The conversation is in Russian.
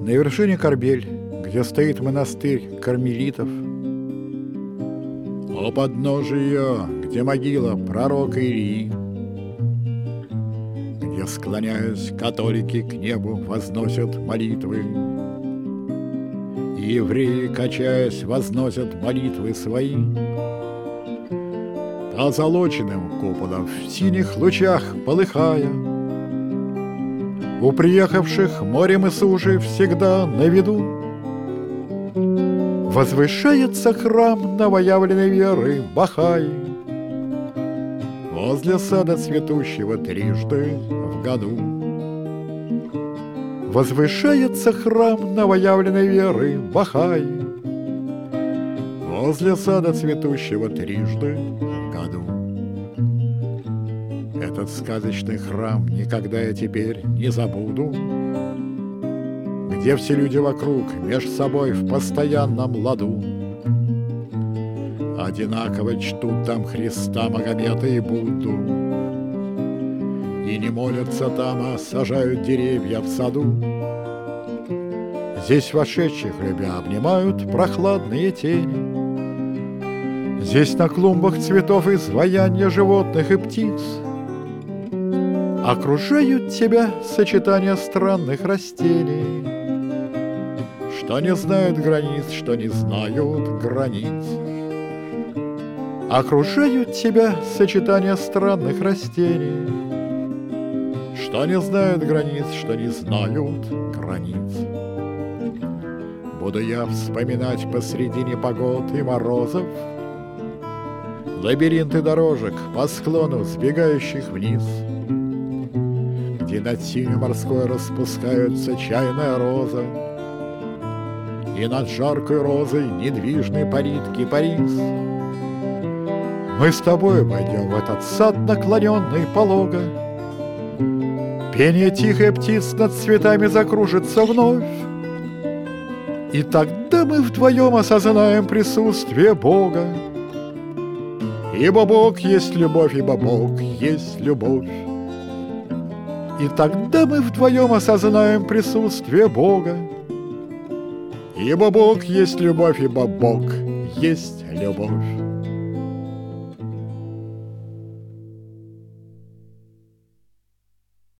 На вершине Корбель, где стоит монастырь кармелитов, у подножия, где могила пророка Ильи, где, склоняясь, католики к небу возносят молитвы, и евреи, качаясь, возносят молитвы свои. Позолоченным куполом в синих лучах полыхая, у приехавших морем и суши всегда на виду возвышается храм новоявленной веры Бахаи возле сада цветущего трижды в году. Возвышается храм новоявленной веры Бахаи возле сада цветущего трижды в году. Этот сказочный храм никогда я теперь не забуду, где все люди вокруг меж собой в постоянном ладу одинаково чтут там Христа, Магомета и Будду, и не молятся там, а сажают деревья в саду. Здесь вошедших любя обнимают прохладные тени, здесь на клумбах цветов изваяния животных и птиц окружают тебя сочетания странных растений, что не знают границ, что не знают границ. Окружают тебя сочетания странных растений, что не знают границ, что не знают границ. Буду я вспоминать посреди непогод и морозов лабиринты дорожек по склону, сбегающих вниз, где над синей морской распускаются чайная роза, и над жаркой розой недвижный парит кипарис. Мы с тобой войдем в этот сад, наклоненный полого, пение тихой птиц над цветами закружится вновь, и тогда мы вдвоем осознаем присутствие Бога. Ибо Бог есть любовь, ибо Бог есть любовь. И тогда мы вдвоем осознаем присутствие Бога. Ибо Бог есть любовь, ибо Бог есть любовь.